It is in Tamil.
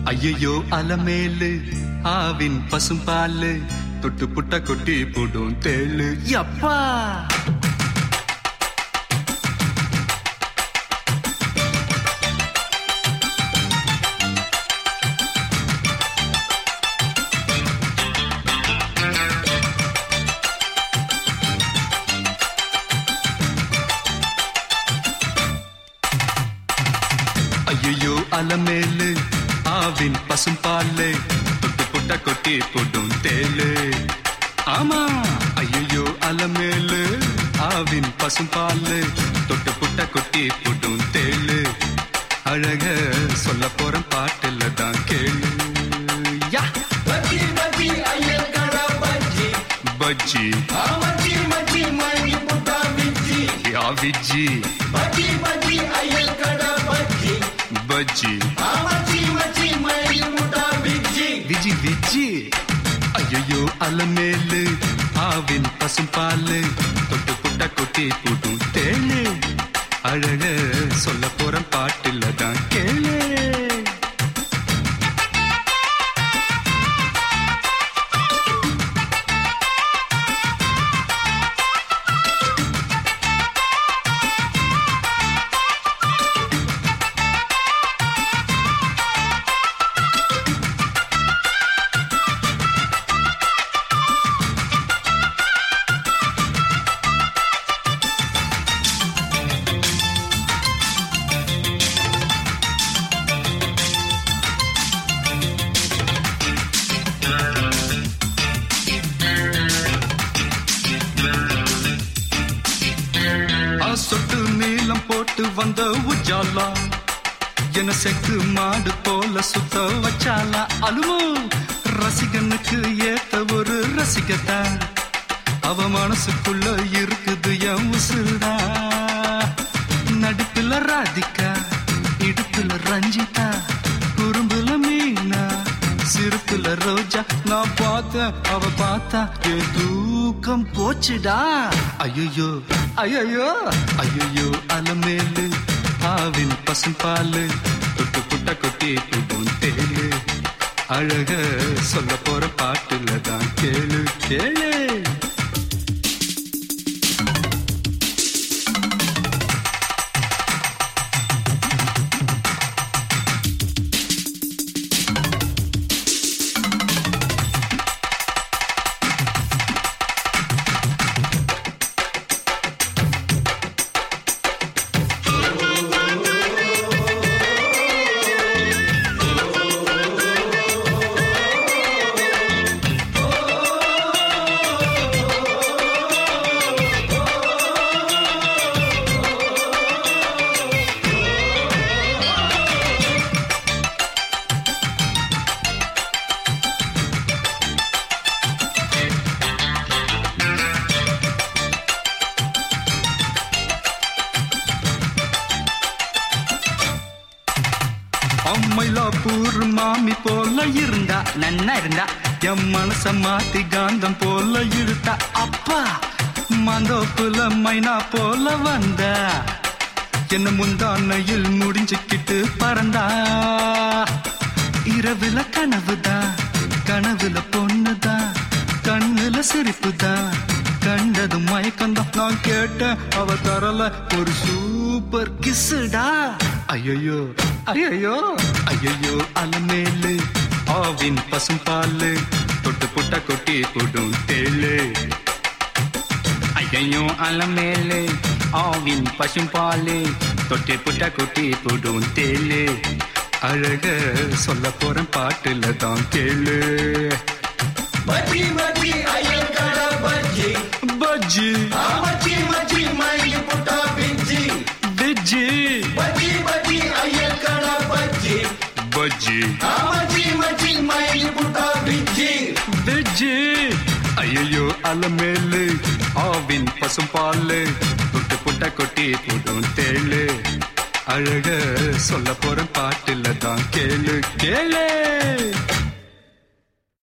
ஐயோ அலமேலு ஆவின் பசும்பாலு தொட்டு புட்ட கொட்டி போடும் தேளு யப்பா. ஐயோ அலமேலு ஆவின் பசும்பாலு தொட்டு புட்ட கொட்டி போடும் தேளு. ஆமா ஐயோ அலமேலு ஆவின் பசும்பாலு தொட்டு புட்ட கொட்டி போடும் தேளு. அழக சொல்ல போற பாட்டுல தான் கேளு. பஜ்ஜி பஜ்ஜி ஐயர் கடா பஜ்ஜி பஜ்ஜி மச்சி மச்சி மணி புட்டா விஜி யா விஜி பஜ்ஜி பஜ்ஜி ஐயர் கடா பஜ்ஜி பஜ்ஜி மச்சி மச்சி மணி புட்டா விஜி விஜி விஜி. ஐயோ அலமேலு ஆவின் பசும்பாலு தொட்டு புட்ட கொட்டி போடும் தேளு. அழக சொல்ல போற பாட்டுல தான் கேளு. சொட்டு நீளம் போட்டு வந்த உஜாலா என செக்கு மாடு போல சுத்த வச்சாலா. அலுமோ ரசிகனுக்கு ஏத்த ஒரு ரசிகத்தா அவ மனசுக்குள்ள இருக்குது என் உசுடா. நடிப்புல ராதிகா இடுப்புல ரஞ்சிதா குறும்புல மீனா சிறுப்புல ரோஜா. நான் பார்த்தேன் அவ பார்த்தா என் தூக்கம் போச்சுடா. ஐயோ ஐயோ ஐயோ அலமேலு ஆவின் பசும்பாலு தொட்டு புட்ட கொட்டி போடும் தேளு. அழக சொல்ல போற பாட்டுல தான் கேளு கேளு. மயிலாப்பூர் மாமி போல இருந்தா நன்னா இருந்தா என் மனச மாத்தி காந்தம் போல இழுத்தா. அப்பா மாந்தோப்புல மைனா போல வந்தா என்ன முந்தானையில் முடிஞ்சுக்கிட்டு பறந்தா. இரவுல கனவுதான் கனவுல பொண்ணுதான் கண்ணுல சிரிப்புதான் கண்டது மயக்கந்தான். நான் கேட்டேன் அவ தரல ஒரு சூப்பர் கிஸ்ஸுடா. ஐயோ ஐயோ ஐயோ அலமேலு ஆவின் பசும்பாலு தொட்டு புட்ட கொட்டி போடும் தேளு. ஐயோ அலமேலு ஆவின் பசும்பாலு தொட்டு புட்ட கொட்டி போடும் தேளு. அழக சொல்ல போற பாட்டுல தான் கேளு. பஜ்ஜி பஜ்ஜி ஐயர் கடா பஜ்ஜி பஜ்ஜி மச்சி மச்சி மணி புட்டா விஜி விஜி பஜ்ஜி பஜ்ஜி ஐயர் கடா பஜ்ஜி பஜ்ஜி மச்சி மச்சி மணி புட்டா விஜி விஜி. ஐயோ அலமேலு ஆவின் பசும்பாலு தொட்டு புட்ட கொட்டி போடும் தேளு. அழக சொல்ல போற பாட்டுல தான் கேளு கேளு.